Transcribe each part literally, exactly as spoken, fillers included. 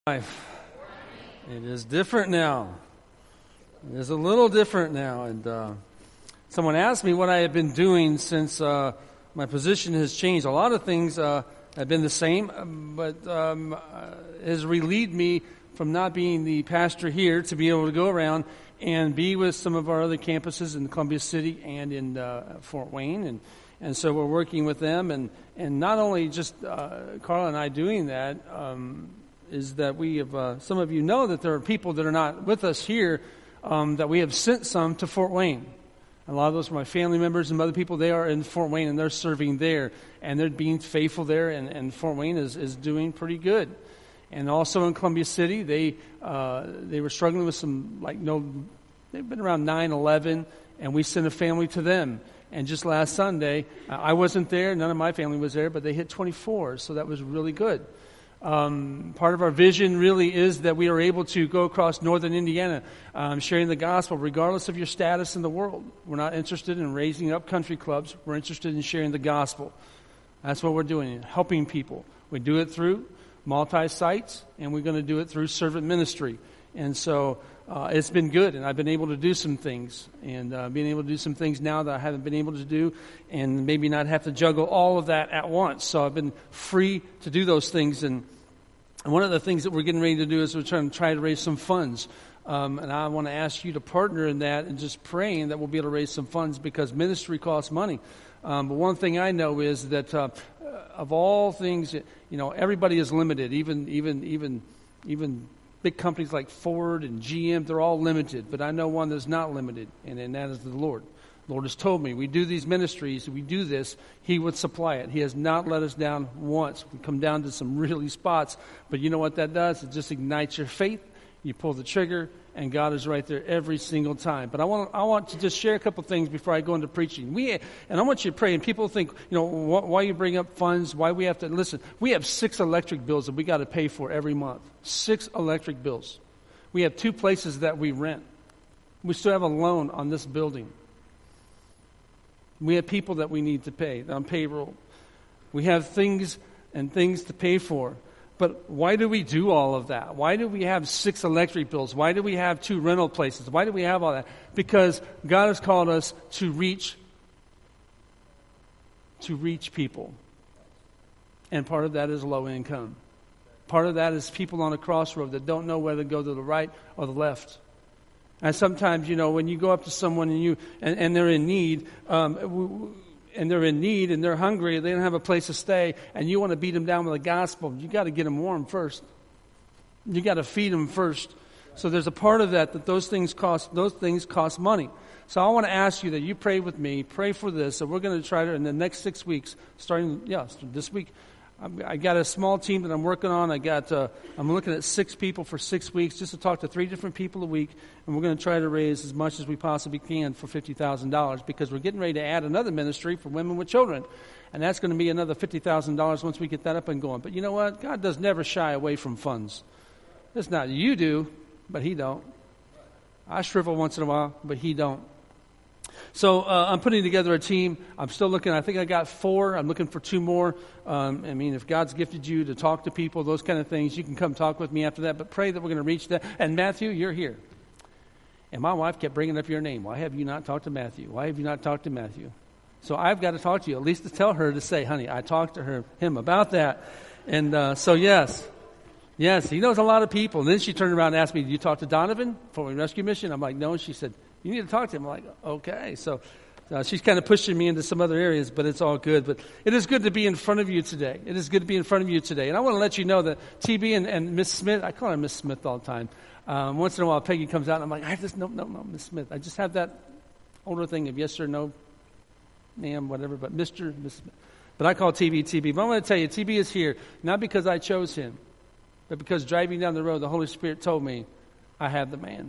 Life. It is different now. It is a little different now. And uh, someone asked me what I have been doing since uh, my position has changed. A lot of things uh, have been the same, but um, uh, has relieved me from not being the pastor here to be able to go around and be with some of our other campuses in Columbia City and in uh, Fort Wayne. And, and so we're working with them. And, and not only just uh, Carla and I doing that, um, is that we have, uh, some of you know that there are people that are not with us here, um, that we have sent some to Fort Wayne. A lot of those are my family members and other people. They are in Fort Wayne and they're serving there. And they're being faithful there, and, and Fort Wayne is, is doing pretty good. And also in Columbia City, they uh, they were struggling with some, like, no, they've been around nine eleven, and we sent a family to them. And just last Sunday, uh, I wasn't there, none of my family was there, but they hit twenty-four, so that was really good. Um, part of our vision really is that we are able to go across northern Indiana, um, sharing the gospel regardless of your status in the world. We're not interested in raising up country clubs. We're interested in sharing the gospel. That's what we're doing, helping people. We do it through multi-sites, and we're going to do it through servant ministry. And so uh, it's been good, and I've been able to do some things, and uh, being able to do some things now that I haven't been able to do, and maybe not have to juggle all of that at once. So I've been free to do those things. And, and one of the things that we're getting ready to do is we're trying to try to raise some funds. Um, and I want to ask you to partner in that and just praying that we'll be able to raise some funds, because ministry costs money. Um, but one thing I know is that uh, of all things, you know, everybody is limited. Even even even even big companies like Ford and G M, they're all limited. But I know one that's not limited, and, and that is the Lord. The Lord has told me, we do these ministries, we do this, He would supply it. He has not let us down once. We come down to some really spots, but you know what that does? It just ignites your faith. You pull the trigger, and God is right there every single time. But I want I want to just share a couple things before I go into preaching. We and I want you to pray. And people think, you know, wh- why you bring up funds? Why we have to listen? We have six electric bills that we got to pay for every month. Six electric bills. We have two places that we rent. We still have a loan on this building. We have people that we need to pay on payroll. We have things and things to pay for. But why do we do all of that? Why do we have six electric bills? Why do we have two rental places? Why do we have all that? Because God has called us to reach, to reach people. And part of that is low income. Part of that is people on a crossroad that don't know whether to go to the right or the left. And sometimes, you know, when you go up to someone and you and, and they're in need, um, w- and they're in need and they're hungry, they don't have a place to stay, and you want to beat them down with the gospel, you got to get them warm first. You got to feed them first. So there's a part of that that those things cost. Those things cost money. So I want to ask you that you pray with me, pray for this. So we're going to try to in the next six weeks, starting yeah this week. I got a small team that I'm working on. I got uh, I'm looking at six people for six weeks just to talk to three different people a week, and we're going to try to raise as much as we possibly can for fifty thousand dollars, because we're getting ready to add another ministry for women with children, and that's going to be another fifty thousand dollars once we get that up and going. But you know what? God does never shy away from funds. It's not you do, but He don't. I shrivel once in a while, but He don't. So uh, I'm putting together a team. I'm still looking. I think I got four. I'm looking for two more. Um, I mean, if God's gifted you to talk to people, those kind of things, you can come talk with me after that. But pray that we're going to reach that. And Matthew, you're here. And my wife kept bringing up your name. Why have you not talked to Matthew? Why have you not talked to Matthew? So I've got to talk to you, at least to tell her to say, honey, I talked to her, him about that. And uh, so, yes. Yes, he knows a lot of people. And then she turned around and asked me, did you talk to Donovan for the rescue mission? I'm like, no. And she said, you need to talk to him. I'm like, okay. So uh, she's kind of pushing me into some other areas, but it's all good. But it is good to be in front of you today. It is good to be in front of you today. And I want to let you know that T B and, and Miss Smith, I call her Miss Smith all the time. Um, once in a while, Peggy comes out, and I'm like, I just, no, no, no, Miss Smith. I just have that older thing of yes or no, ma'am, whatever, but Mister Miss Smith. But I call T B T B. But I want to tell you, T B is here, not because I chose him, but because driving down the road, the Holy Spirit told me, I have the man.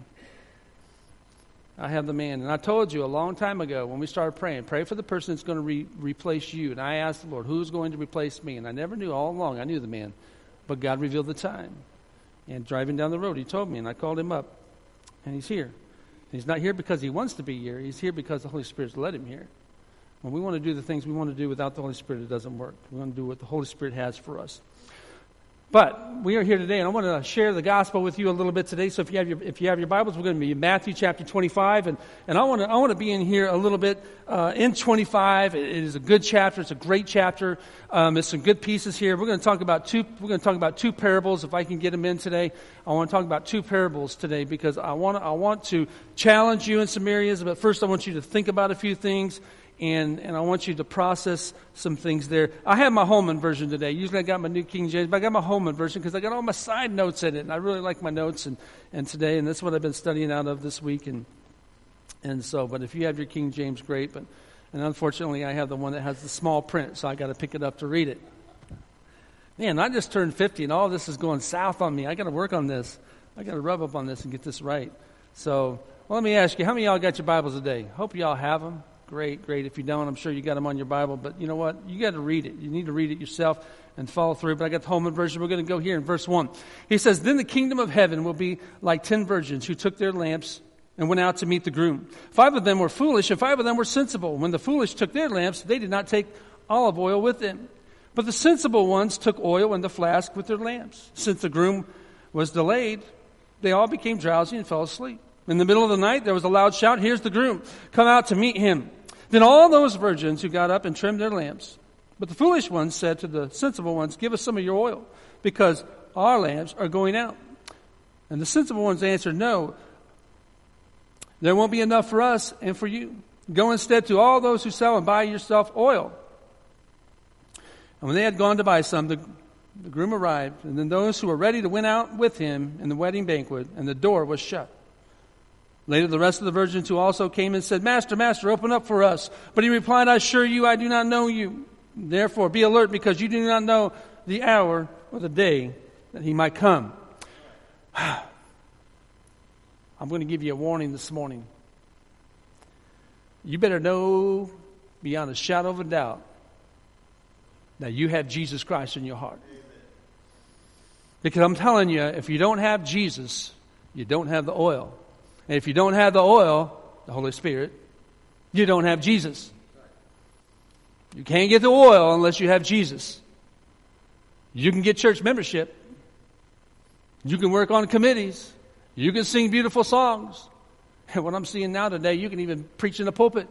I have the man. And I told you a long time ago when we started praying, pray for the person that's going to re- replace you. And I asked the Lord, who's going to replace me? And I never knew all along. I knew the man. But God revealed the time. And driving down the road, He told me, and I called him up. And he's here. He's not here because he wants to be here. He's here because the Holy Spirit's led him here. When we want to do the things we want to do without the Holy Spirit, it doesn't work. We want to do what the Holy Spirit has for us. But we are here today, and I want to share the gospel with you a little bit today. So if you have your if you have your Bibles, we're going to be in Matthew chapter twenty-five, and, and I want to I want to be in here a little bit uh, in twenty-five. It, it is a good chapter. It's a great chapter. Um, there's some good pieces here. We're going to talk about two. We're going to talk about two parables. If I can get them in today, I want to talk about two parables today because I want I want to challenge you in some areas. But first, I want you to think about a few things. And and I want you to process some things there. I have my Holman version today. Usually I got my New King James, but I got my Holman version because I got all my side notes in it. And I really like my notes and, and today. And that's what I've been studying out of this week. And and so, but if you have your King James, great. But and unfortunately, I have the one that has the small print, so I got to pick it up to read it. Man, I just turned fifty, and all this is going south on me. I got to work on this. I got to rub up on this and get this right. So, well, let me ask you, how many of y'all got your Bibles today? Hope y'all have them. Great, great. If you don't, I'm sure you got them on your Bible. But you know what? You got to read it. You need to read it yourself and follow through. But I got the Holman version. We're going to go here in verse one. He says, "Then the kingdom of heaven will be like ten virgins who took their lamps and went out to meet the groom. Five of them were foolish and five of them were sensible. When the foolish took their lamps, they did not take olive oil with them. But the sensible ones took oil in the flask with their lamps. Since the groom was delayed, they all became drowsy and fell asleep. In the middle of the night, there was a loud shout, 'Here's the groom. Come out to meet him.' Then all those virgins who got up and trimmed their lamps. But the foolish ones said to the sensible ones, 'Give us some of your oil, because our lamps are going out.' And the sensible ones answered, 'No, there won't be enough for us and for you. Go instead to all those who sell and buy yourself oil.' And when they had gone to buy some, the, the groom arrived, and then those who were ready to went out with him in the wedding banquet, and the door was shut. Later, the rest of the virgins who also came and said, 'Master, Master, open up for us.' But he replied, 'I assure you, I do not know you. Therefore, be alert, because you do not know the hour or the day that he might come.'" I'm going to give you a warning this morning. You better know beyond a shadow of a doubt that you have Jesus Christ in your heart. Because I'm telling you, if you don't have Jesus, you don't have the oil. And if you don't have the oil, the Holy Spirit, you don't have Jesus. You can't get the oil unless you have Jesus. You can get church membership. You can work on committees. You can sing beautiful songs. And what I'm seeing now today, you can even preach in the pulpit.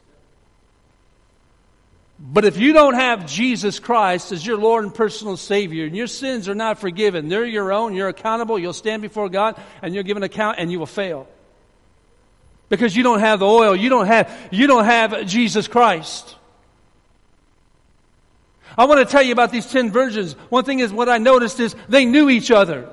But if you don't have Jesus Christ as your Lord and personal Savior, and your sins are not forgiven, they're your own, you're accountable, you'll stand before God, and you'll give an account, and you will fail. Because you don't have the oil. You don't have, you don't have Jesus Christ. I want to tell you about these ten virgins. One thing is, what I noticed is they knew each other.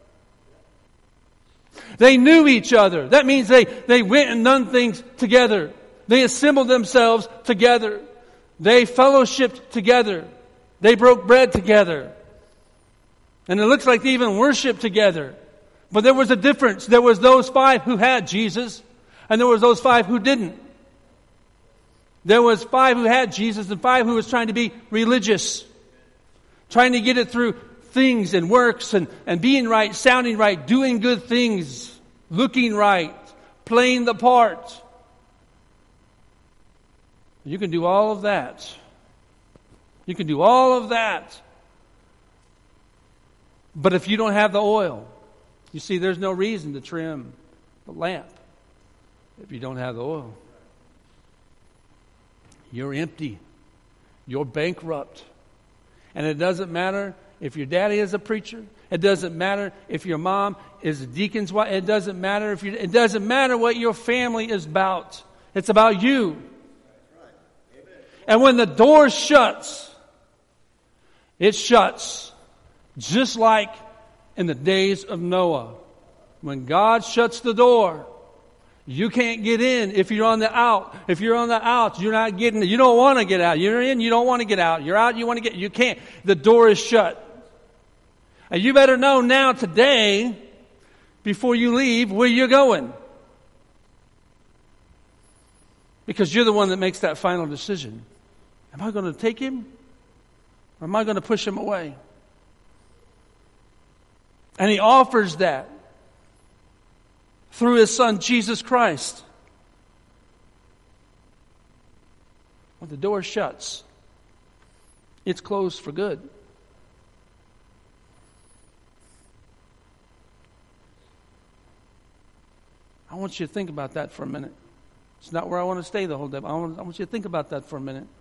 They knew each other. That means they, they went and done things together. They assembled themselves together. They fellowshiped together. They broke bread together. And it looks like they even worshiped together. But there was a difference. There was those five who had Jesus. And there was those five who didn't. There was five who had Jesus and five who was trying to be religious. Trying to get it through things and works and, and being right, sounding right, doing good things, looking right, playing the part. You can do all of that. You can do all of that. But if you don't have the oil, you see, there's no reason to trim the lamp. If you don't have the oil, you're empty. You're bankrupt. And it doesn't matter if your daddy is a preacher. It doesn't matter if your mom is a deacon's wife. It doesn't matter if you. It doesn't matter what your family is about. It's about you. And when the door shuts, it shuts just like in the days of Noah. When God shuts the door, you can't get in if you're on the out. If you're on the out, you're not getting, you don't want to get out. You're in, you don't want to get out. You're out, you want to get, you can't. The door is shut. And you better know now today, before you leave, where you're going. Because you're the one that makes that final decision. Am I going to take him? Or am I going to push him away? And he offers that through his son, Jesus Christ. When the door shuts, it's closed for good. I want you to think about that for a minute. It's not where I want to stay the whole day. I want, I want you to think about that for a minute.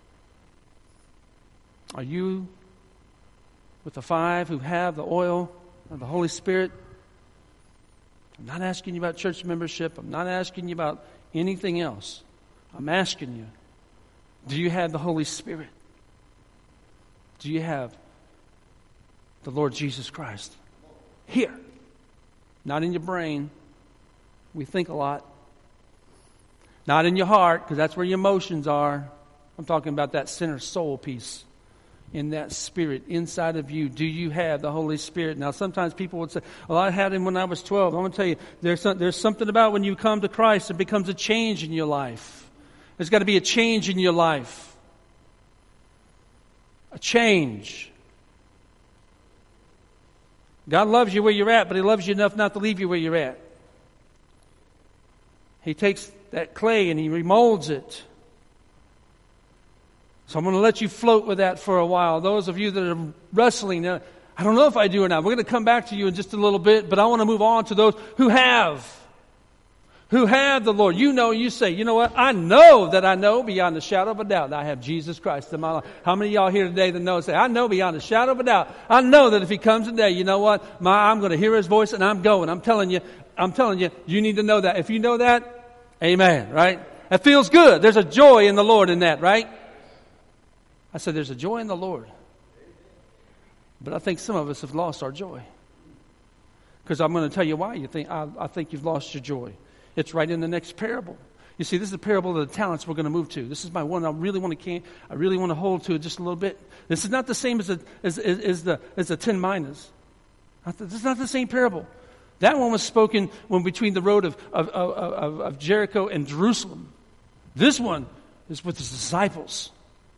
Are you with the five who have the oil of the Holy Spirit? I'm not asking you about church membership. I'm not asking you about anything else. I'm asking you, do you have the Holy Spirit? Do you have the Lord Jesus Christ? Here. Not in your brain. We think a lot. Not in your heart, because that's where your emotions are. I'm talking about that center soul piece. In that spirit, inside of you, do you have the Holy Spirit? Now, sometimes people would say, well, I had Him when I was twelve. I'm going to tell you, there's, some, there's something about when you come to Christ, it becomes a change in your life. There's got to be a change in your life. A change. God loves you where you're at, but He loves you enough not to leave you where you're at. He takes that clay and He remolds it. So I'm going to let you float with that for a while. Those of you that are wrestling, uh, I don't know if I do or not. We're going to come back to you in just a little bit, but I want to move on to those who have. Who have the Lord. You know, you say, you know what? I know that I know beyond the shadow of a doubt that I have Jesus Christ in my life. How many of y'all here today that know and say, I know beyond the shadow of a doubt. I know that if He comes today, you know what? My, I'm going to hear His voice and I'm going. I'm telling you, I'm telling you, you need to know that. If you know that, amen, right? That feels good. There's a joy in the Lord in that, right? I said, there's a joy in the Lord. But I think some of us have lost our joy. Because I'm going to tell you why you think I, I think you've lost your joy. It's right in the next parable. You see, this is the parable of the talents we're going to move to. This is my one I really want to I really want to hold to it just a little bit. This is not the same as, a, as, as, as the as the ten minas. This is not the same parable. That one was spoken when between the road of, of, of, of, of Jericho and Jerusalem. This one is with His disciples.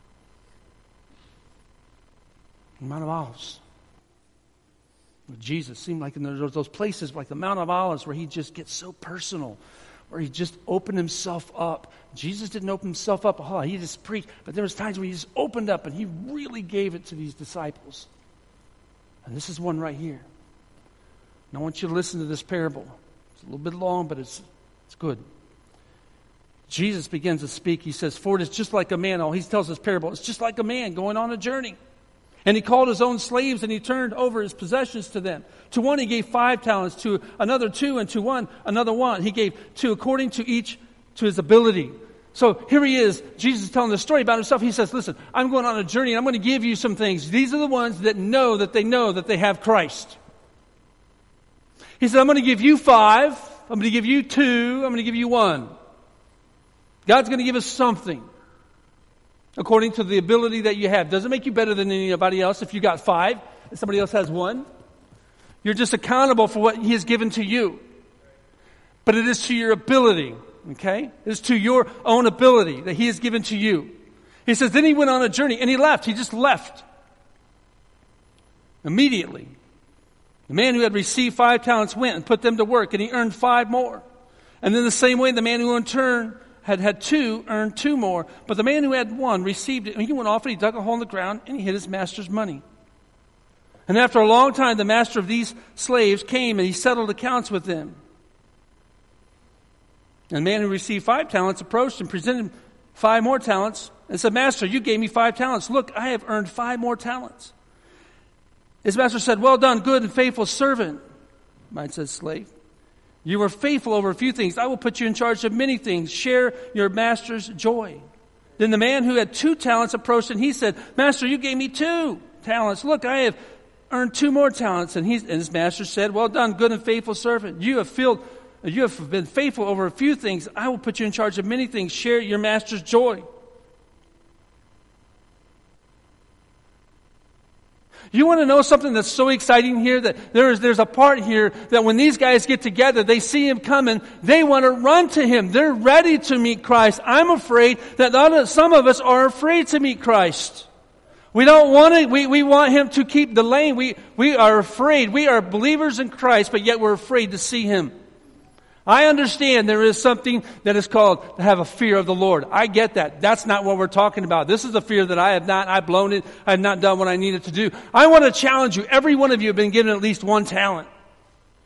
The Mount of Olives. With Jesus seemed like in those, those places like the Mount of Olives where He just gets so personal, where He just opened Himself up. Jesus didn't open Himself up a whole lot. He just preached, but there was times where He just opened up and He really gave it to these disciples. And this is one right here. And I want you to listen to this parable. It's a little bit long, but it's it's good. Jesus begins to speak. He says, for it is just like a man. Oh, He tells this parable. It's just like a man going on a journey. And he called his own slaves and he turned over his possessions to them. To one he gave five talents, to another two, and to one another one. He gave two according to each to his ability. So here he is. Jesus is telling the story about himself. He says, listen, I'm going on a journey and I'm going to give you some things. These are the ones that know that they know that they have Christ. He said, I'm going to give you five. I'm going to give you two. I'm going to give you one. God's going to give us something. According to the ability that you have. Doesn't make you better than anybody else if you got five and somebody else has one. You're just accountable for what He has given to you. But it is to your ability, okay? It is to your own ability that He has given to you. He says, then He went on a journey and He left. He just left. Immediately. The man who had received five talents went and put them to work and he earned five more. And then the same way the man who in turn had had two, earned two more. But the man who had one received it, and he went off and he dug a hole in the ground and he hid his master's money. And after a long time, the master of these slaves came and he settled accounts with them. And the man who received five talents approached and presented five more talents and said, Master, you gave me five talents. Look, I have earned five more talents. His master said, well done, good and faithful servant. Mine says slave. You were faithful over a few things. I will put you in charge of many things. Share your master's joy. Then the man who had two talents approached and he said, Master, you gave me two talents. Look, I have earned two more talents. And, he, and his master said, well done, good and faithful servant. You have filled, you have been faithful over a few things. I will put you in charge of many things. Share your master's joy. You want to know something that's so exciting here? That there is, there's a part here that when these guys get together, they see Him coming, they want to run to Him. They're ready to meet Christ. I'm afraid that some of us are afraid to meet Christ. We don't want to, we, we want Him to keep delaying. We, we are afraid. We are believers in Christ, but yet we're afraid to see Him. I understand there is something that is called to have a fear of the Lord. I get that. That's not what we're talking about. This is a fear that I have not, I've blown it, I have not done what I needed to do. I want to challenge you. Every one of you have been given at least one talent.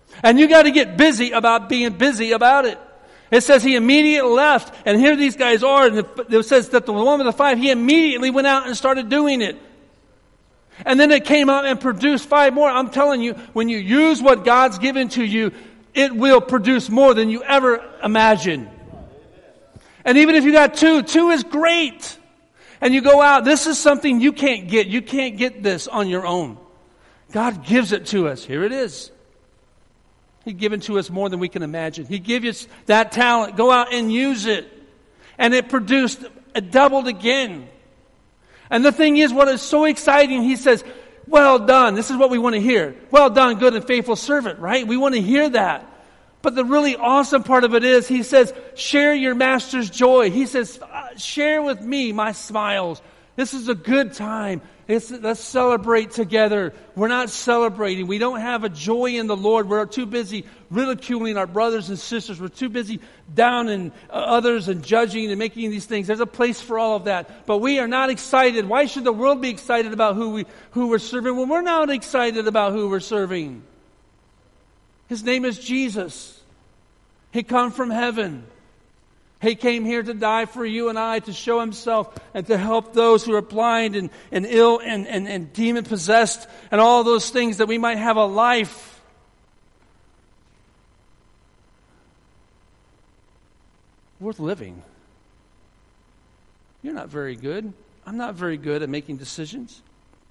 And you got to get busy about being busy about it. It says he immediately left, and here these guys are, and it says that the one with the five, he immediately went out and started doing it. And then it came out and produced five more. I'm telling you, when you use what God's given to you, it will produce more than you ever imagined. And even if you got two, two is great. And you go out, this is something you can't get. You can't get this on your own. God gives it to us. Here it is. He's given to us more than we can imagine. He gives us that talent. Go out and use it. And it produced, it doubled again. And the thing is, what is so exciting, he says, well done. This is what we want to hear. Well done, good and faithful servant, right? We want to hear that. But the really awesome part of it is, he says, share your master's joy. He says, share with me my smiles. This is a good time. It's, let's celebrate together. We're not celebrating. We don't have a joy in the Lord. We're too busy ridiculing our brothers and sisters. We're too busy downing others and judging and making these things. There's a place for all of that. But we are not excited. Why should the world be excited about who, we, who we're serving when we're not excited about who we're serving? His name is Jesus. He come from heaven. He came here to die for you and I, to show himself and to help those who are blind and, and ill and, and, and demon-possessed and all those things, that we might have a life. Worth living. You're not very good. I'm not very good at making decisions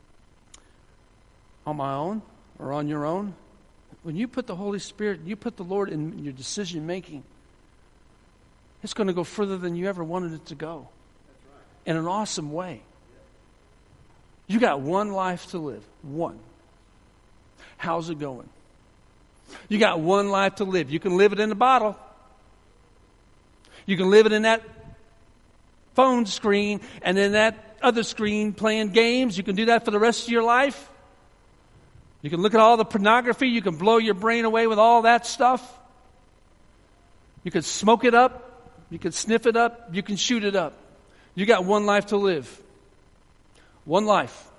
on my own or on your own. When you put the Holy Spirit, you put the Lord in your decision making, it's going to go further than you ever wanted it to go. That's right. In an awesome way. You got one life to live. One. How's it going? You got one life to live. You can live it in a bottle. You can live it in that phone screen and in that other screen playing games. You can do that for the rest of your life. You can look at all the pornography. You can blow your brain away with all that stuff. You can smoke it up. You can sniff it up. You can shoot it up. You got one life to live. One life.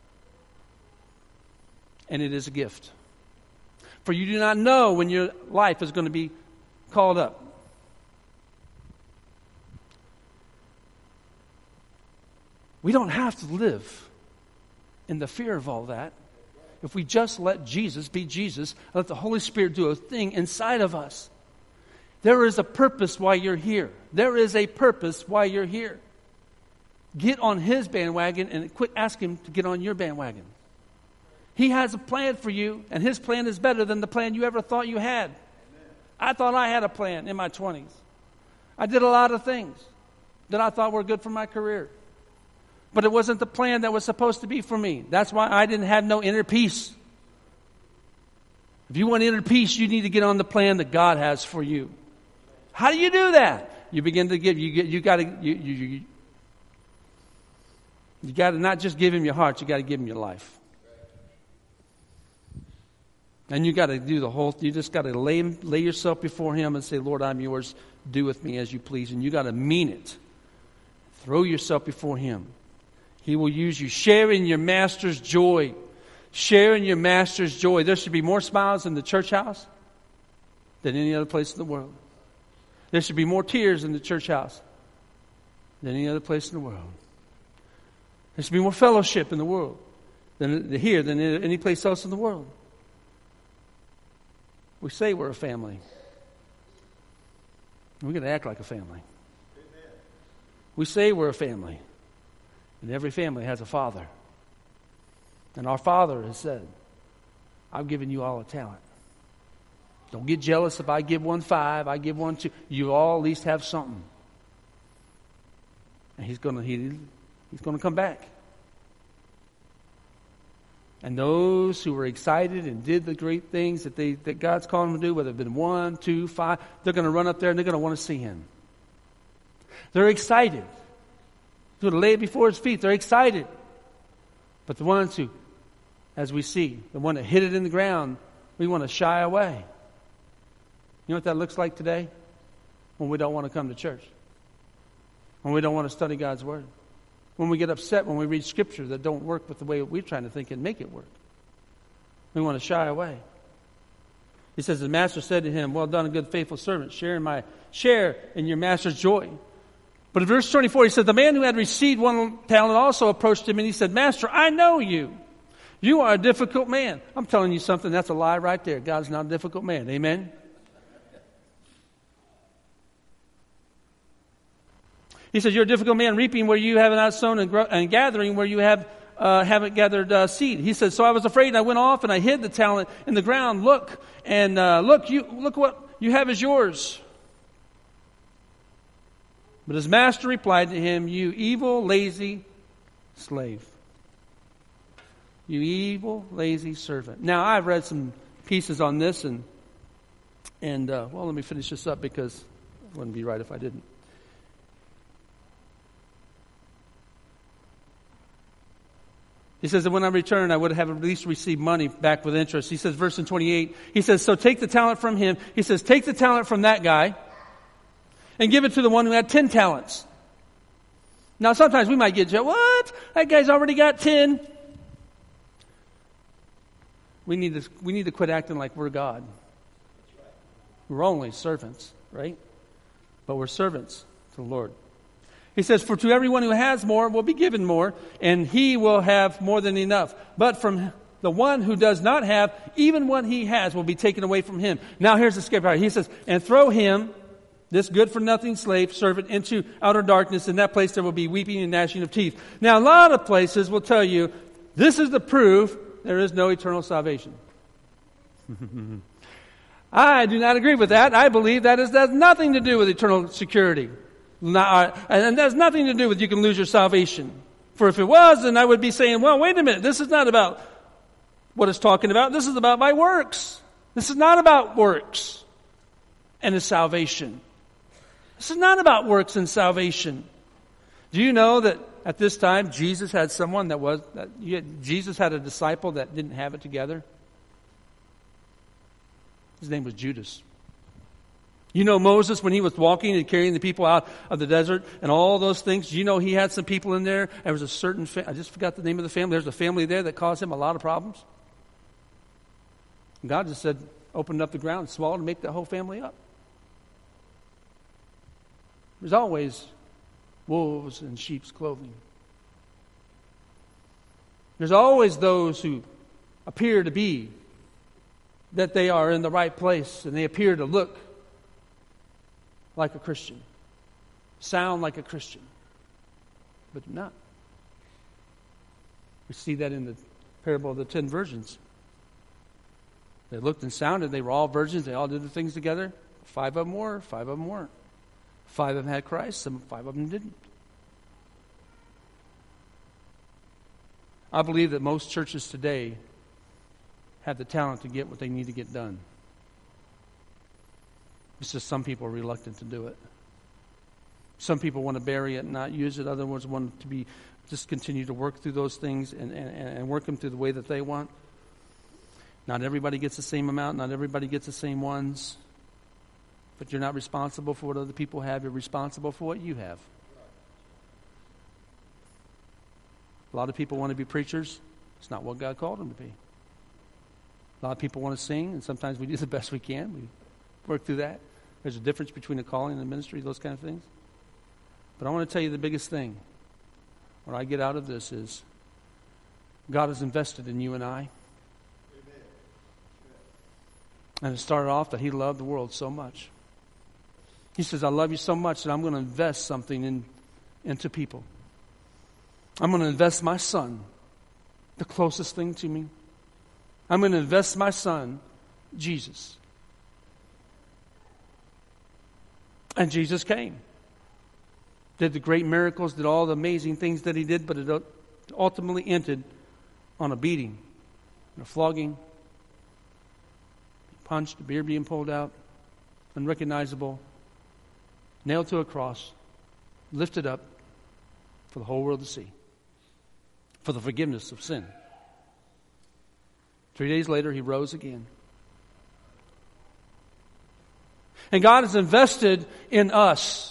And it is a gift. For you do not know when your life is going to be called up. We don't have to live in the fear of all that. If we just let Jesus be Jesus, let the Holy Spirit do a thing inside of us. There is a purpose why you're here. There is a purpose why you're here. Get on his bandwagon and quit asking him to get on your bandwagon. He has a plan for you, and his plan is better than the plan you ever thought you had. Amen. I thought I had a plan in my twenties. I did a lot of things that I thought were good for my career. But it wasn't the plan that was supposed to be for me. That's why I didn't have no inner peace. If you want inner peace, you need to get on the plan that God has for you. How do you do that? You begin to give. You get. You got to. You. You. You, you got to not just give him your heart. You got to give him your life. And you got to do the whole. You just got to lay lay yourself before him and say, "Lord, I'm yours. Do with me as you please." And you got to mean it. Throw yourself before him. He will use you. Share in your master's joy. Share in your master's joy. There should be more smiles in the church house than any other place in the world. There should be more tears in the church house than any other place in the world. There should be more fellowship in the world than here than any place else in the world. We say we're a family. We're going to act like a family. Amen. We say we're a family. And every family has a father. And our Father has said, I've given you all a talent. Don't get jealous if I give one five, I give one two. You all at least have something. And he's going to he, he's going to come back. And those who were excited and did the great things that they that God's calling them to do, whether it's been one, two, five, they're going to run up there and they're going to want to see him. They're excited. They're going to lay it before his feet. They're excited. But the ones who, as we see, the one that hit it in the ground, we want to shy away. You know what that looks like today? When we don't want to come to church. When we don't want to study God's Word. When we get upset when we read Scripture that don't work with the way we're trying to think and make it work. We want to shy away. He says, the master said to him, well done, good, faithful servant. Share in my share in your master's joy. But in verse twenty-four, he said, the man who had received one talent also approached him, and he said, Master, I know you. You are a difficult man. I'm telling you something, that's a lie right there. God's not a difficult man. Amen? He says, you're a difficult man, reaping where you have not sown and, gro- and gathering where you have uh, haven't gathered uh, seed. He says, so I was afraid, and I went off and I hid the talent in the ground. Look, and uh, look, you look what you have is yours. But his master replied to him, you evil, lazy slave. You evil, lazy servant. Now, I've read some pieces on this, and, and uh, well, let me finish this up because it wouldn't be right if I didn't. He says that when I returned, I would have at least received money back with interest. He says, verse twenty-eight, he says, so take the talent from him. He says, take the talent from that guy and give it to the one who had ten talents. Now, sometimes we might get, what? That guy's already got ten. We need to, we need to quit acting like we're God. We're only servants, right? But we're servants to the Lord. He says, for to everyone who has more will be given more, and he will have more than enough. But from the one who does not have, even what he has will be taken away from him. Now here's the scary part. He says, and throw him, this good-for-nothing slave servant, into outer darkness. In that place there will be weeping and gnashing of teeth. Now a lot of places will tell you, this is the proof there is no eternal salvation. I do not agree with that. I believe that is, that has nothing to do with eternal security. Not, and that has nothing to do with you can lose your salvation. For if it was, then I would be saying, well, wait a minute. This is not about what it's talking about. This is about my works. This is not about works and his salvation. This is not about works and salvation. Do you know that at this time, Jesus had someone that was, that had, Jesus had a disciple that didn't have it together? His name was Judas. You know Moses, when he was walking and carrying the people out of the desert and all those things, you know he had some people in there. There was a certain, fa- I just forgot the name of the family. There's a family there that caused him a lot of problems. And God just said, opened up the ground, swallowed, and make the whole family up. There's always wolves in sheep's clothing. There's always those who appear to be that they are in the right place and they appear to look like a Christian, sound like a Christian, but do not. We see that in the parable of the ten virgins. They looked and sounded, they were all virgins, they all did the things together. Five of them were, five of them weren't. Five of them had Christ, some five of them didn't. I believe that most churches today have the talent to get what they need to get done. It's just some people are reluctant to do it. Some people want to bury it and not use it. Other ones want to be just continue to work through those things and, and, and work them through the way that they want. Not everybody gets the same amount. Not everybody gets the same ones. But you're not responsible for what other people have. You're responsible for what you have. A lot of people want to be preachers. It's not what God called them to be. A lot of people want to sing, and sometimes we do the best we can. We work through that. There's a difference between a calling and a ministry, those kind of things. But I want to tell you the biggest thing, what I get out of this is God has invested in you and I. Amen. And it started off that he loved the world so much. He says, I love you so much that I'm going to invest something in, into people. I'm going to invest my son, the closest thing to me. I'm going to invest my son, Jesus. And Jesus came. Did the great miracles, did all the amazing things that he did, but it ultimately ended on a beating, and a flogging, punched, the beard being pulled out, unrecognizable, nailed to a cross, lifted up for the whole world to see, for the forgiveness of sin. Three days later, he rose again. And God has invested in us.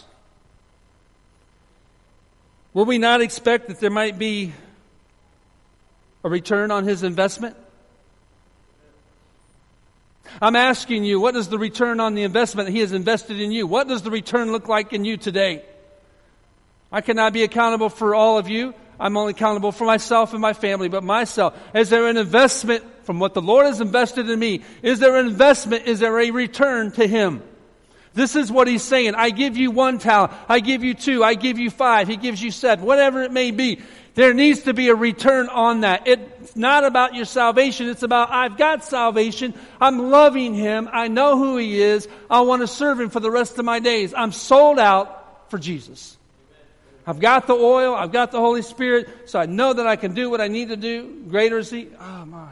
Will we not expect that there might be a return on his investment? I'm asking you, what does the return on the investment that He has invested in you? What does the return look like in you today? I cannot be accountable for all of you. I'm only accountable for myself and my family, but myself. Is there an investment from what the Lord has invested in me? Is there an investment? Is there a return to Him? This is what He's saying. I give you one talent. I give you two. I give you five. He gives you seven. Whatever it may be. There needs to be a return on that. It's not about your salvation. It's about, I've got salvation. I'm loving Him. I know who He is. I want to serve Him for the rest of my days. I'm sold out for Jesus. I've got the oil. I've got the Holy Spirit. So I know that I can do what I need to do. Greater is He. Oh, my.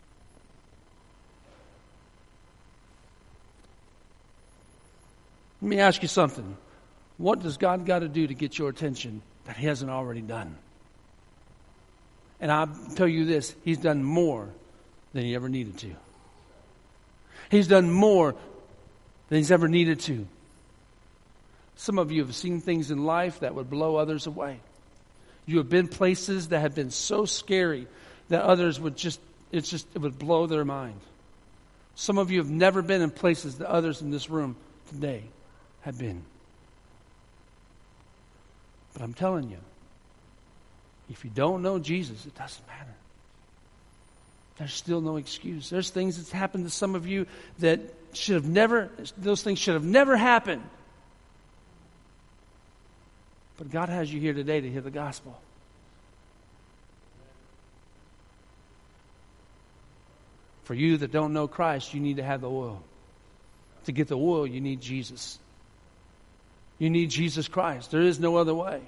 Let me ask you something. What does God got to do to get your attention that He hasn't already done? And I'll tell you this, He's done more than He ever needed to. He's done more than He's ever needed to. Some of you have seen things in life that would blow others away. You have been places that have been so scary that others would just, it's just, it would blow their mind. Some of you have never been in places that others in this room today have been. But I'm telling you, if you don't know Jesus, it doesn't matter. There's still no excuse. There's things that's happened to some of you that should have never, those things should have never happened. But God has you here today to hear the gospel. For you that don't know Christ, you need to have the oil. To get the oil, you need Jesus. You need Jesus Christ. There is no other way.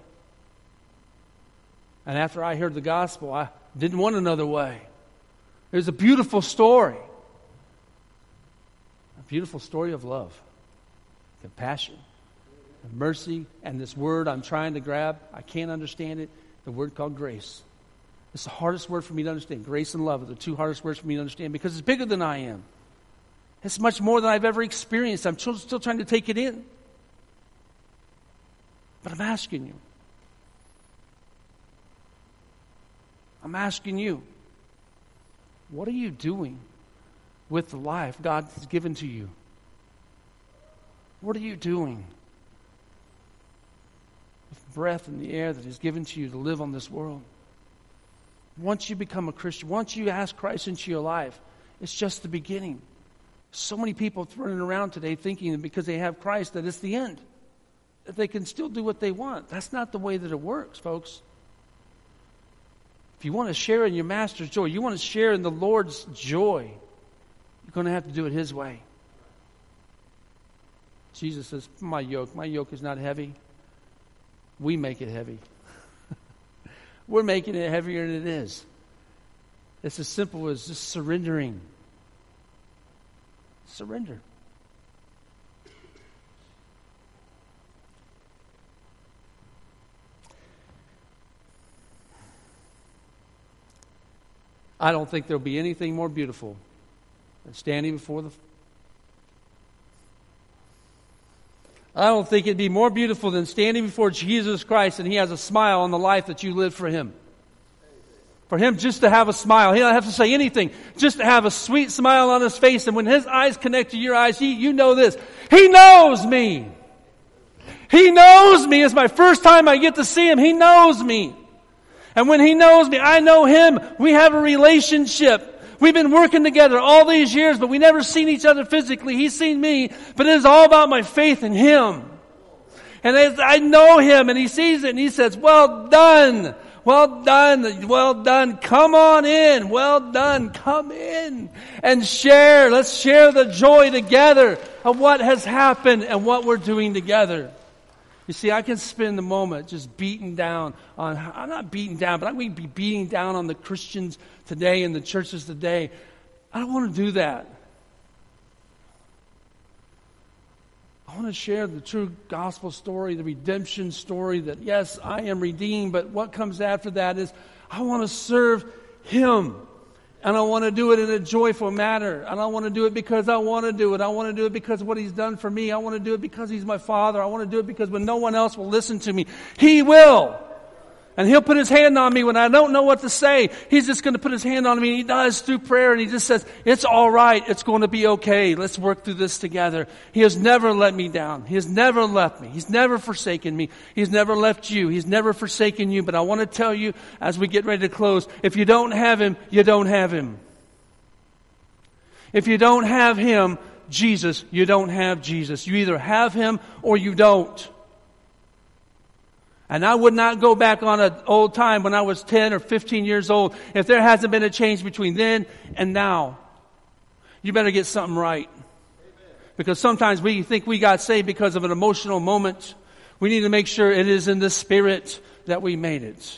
And after I heard the gospel, I didn't want another way. There's a beautiful story. A beautiful story of love, compassion, and mercy, and this word I'm trying to grab. I can't understand it. The word called grace. It's the hardest word for me to understand. Grace and love are the two hardest words for me to understand because it's bigger than I am. It's much more than I've ever experienced. I'm still, still trying to take it in. But I'm asking you. I'm asking you. What are you doing with the life God has given to you? What are you doing with the breath and the air that He's given to you to live on this world? Once you become a Christian, once you ask Christ into your life, it's just the beginning. So many people running around today thinking that because they have Christ that it's the end. That they can still do what they want. That's not the way that it works, folks. If you want to share in your Master's joy, you want to share in the Lord's joy, you're going to have to do it His way. Jesus says, my yoke, my yoke is not heavy. We make it heavy. We're making it heavier than it is. It's as simple as just surrendering. Surrender. I don't think there'll be anything more beautiful than standing before the... I don't think it'd be more beautiful than standing before Jesus Christ and He has a smile on the life that you lived for Him. For Him just to have a smile. He don't have to say anything. Just to have a sweet smile on His face. And when His eyes connect to your eyes, he, you know this. He knows me. He knows me. It's my first time I get to see Him. He knows me. And when He knows me, I know Him. We have a relationship. We've been working together all these years, but we never seen each other physically. He's seen me, but it is all about my faith in Him. And as I know Him, and He sees it, and He says, well done, well done, well done, come on in, well done, come in and share. Let's share the joy together of what has happened and what we're doing together. You see, I can spend the moment just beating down on, I'm not beating down, but I'm going to be beating down on the Christians today and the churches today. I don't want to do that. I want to share the true gospel story, the redemption story that, yes, I am redeemed, but what comes after that is I want to serve Him. And I want to do it in a joyful manner. And I want to do it because I want to do it. I want to do it because of what He's done for me. I want to do it because He's my Father. I want to do it because when no one else will listen to me, He will. And He'll put His hand on me when I don't know what to say. He's just going to put His hand on me. He does through prayer, and He just says, it's all right. It's going to be okay. Let's work through this together. He has never let me down. He has never left me. He's never forsaken me. He's never left you. He's never forsaken you. But I want to tell you, as we get ready to close, if you don't have Him, you don't have Him. If you don't have Him, Jesus, you don't have Jesus. You either have Him or you don't. And I would not go back on an old time when I was ten or fifteen years old if there hasn't been a change between then and now. You better get something right. Because sometimes we think we got saved because of an emotional moment. We need to make sure it is in the Spirit that we made it.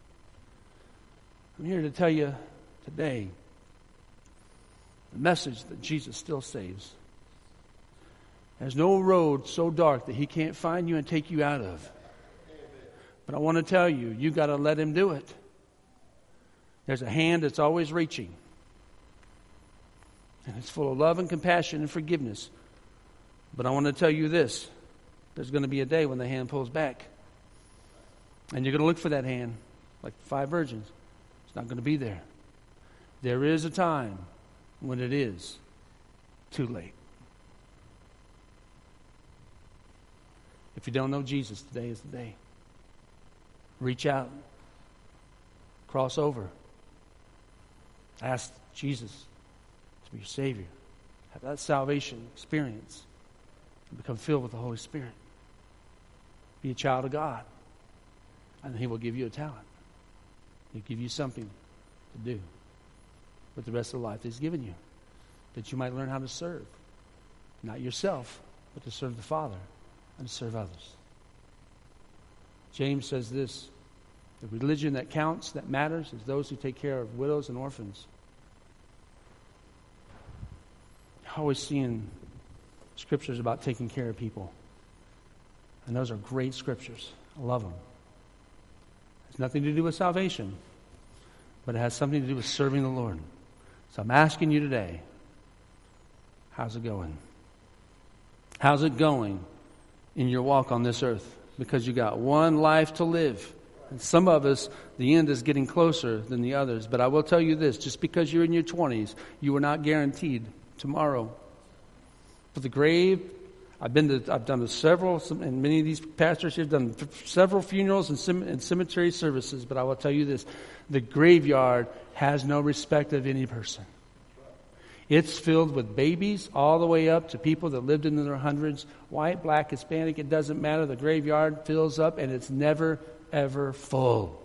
I'm here to tell you today the message that Jesus still saves. There's no road so dark that He can't find you and take you out of. But I want to tell you, you got to let Him do it. There's a hand that's always reaching. And it's full of love and compassion and forgiveness. But I want to tell you this. There's going to be a day when the hand pulls back. And you're going to look for that hand like five virgins. It's not going to be there. There is a time when it is too late. If you don't know Jesus, today is the day. Reach out. Cross over. Ask Jesus to be your Savior. Have that salvation experience. And become filled with the Holy Spirit. Be a child of God. And He will give you a talent. He'll give you something to do with the rest of the life that He's given you. That you might learn how to serve. Not yourself, but to serve the Father and to serve others. James says this, the religion that counts, that matters, is those who take care of widows and orphans. You're always seeing scriptures about taking care of people. And those are great scriptures. I love them. It has nothing to do with salvation, but it has something to do with serving the Lord. So I'm asking you today, how's it going? How's it going in your walk on this earth? Because you got one life to live. And some of us, the end is getting closer than the others. But I will tell you this, just because you're in your twenties, you are not guaranteed tomorrow. For the grave, I've been to, I've done to several, and many of these pastors here have done several funerals and, and cemetery services. But I will tell you this, the graveyard has no respect of any person. It's filled with babies all the way up to people that lived in their hundreds. White, black, Hispanic, it doesn't matter. The graveyard fills up and it's never, ever full.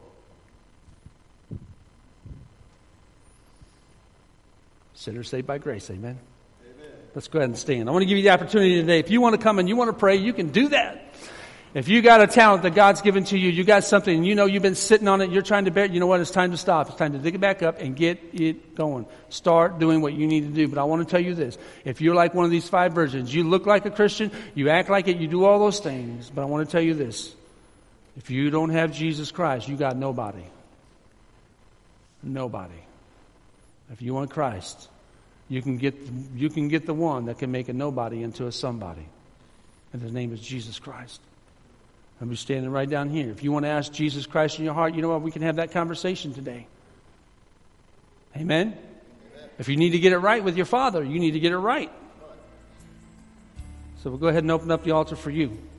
Sinners saved by grace, amen? Amen. Let's go ahead and stand. I want to give you the opportunity today. If you want to come and you want to pray, you can do that. If you got a talent that God's given to you, you got something, you know you've been sitting on it, you're trying to bear it, you know what, it's time to stop. It's time to dig it back up and get it going. Start doing what you need to do. But I want to tell you this. If you're like one of these five virgins, you look like a Christian, you act like it, you do all those things. But I want to tell you this. If you don't have Jesus Christ, you got nobody. Nobody. If you want Christ, you can get, you can get the one that can make a nobody into a somebody. And his name is Jesus Christ. I'm just standing right down here. If you want to ask Jesus Christ in your heart, you know what? We can have that conversation today. Amen? Amen? If you need to get it right with your Father, you need to get it right. So we'll go ahead and open up the altar for you.